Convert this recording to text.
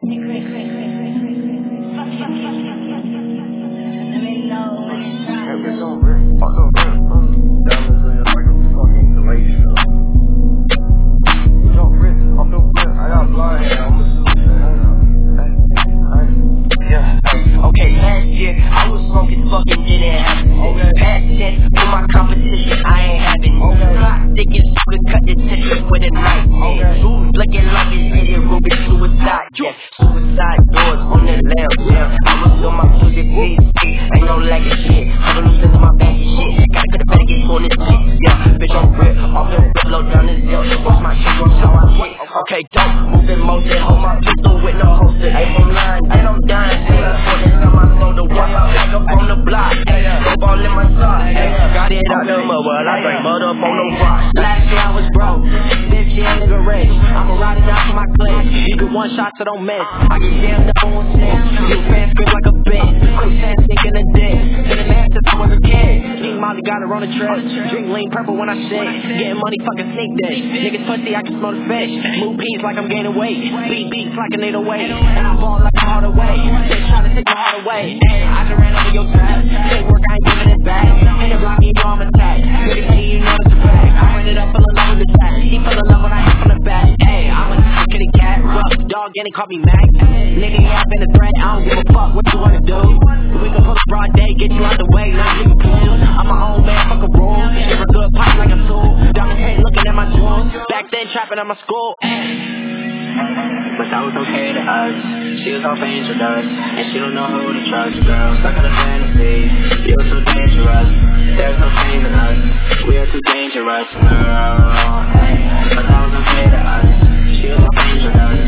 Okay, last year I was broke as fuck and didn't have it. Past tense, with my competition, I ain't having it. Plot thickens, you could cut the Tetris with a knife. Dudes looking like it's hitting Rubik's suicide. Yeah, suicide doors on the lamp. Yeah, I was on my music beat. Ain't no lagging shit. I'm gonna lose to my bag and shit. Gotta cut the baggage on this shit. Yeah, bitch, I'm rip. Off the rip, low down the zip. Watch my shit, watch how I hit. Okay, don't move in motion. Hold my pistol with no holster. Ain't from line, and I'm dying. Back up on the block, no ball in my sock. Got it out the mud, well I drank mud up on the rock. Last year I was broke, this year nigga rich. I'ma ride it out for my clip. You get one shot so don't miss. I get jammed up on snitch. You fan script like a bitch. Quick sense thinking a dick. Been a man since I was a kid. King Molly got her on a trip. Drink lean purple when I shit. Getting money fucking sneak this. Niggas pussy I can smell the fish. Move peas like I'm gaining weight. Beat beats like an 808. And I ball like a hard away. Bitch trying to take my heart away. I just ran over your trap. Take work, I ain't giving it back. In the block, you know I'm attacked. Niggas say you know it's a fact. I ran it up, full of love with the track. He full of love when I hit from the back. Hey, I'm a kitty cat, rough dog, and he call me Mac. Nigga, you ain't been a threat. I don't give a fuck what you wanna do. We can pull a broad day, get you out the way, not you cool. I'm my own man, fuck a rule. Give a good pop like a tool. Diamond head looking at my jewels. Back then, trapping at my school. But that was okay to us. She was off angel dust, and she don't know who to trust. Girl, stuck in a fantasy. You're too dangerous. There's no shame in us. We are too dangerous, girl. But that was okay to us. She was off angel dust.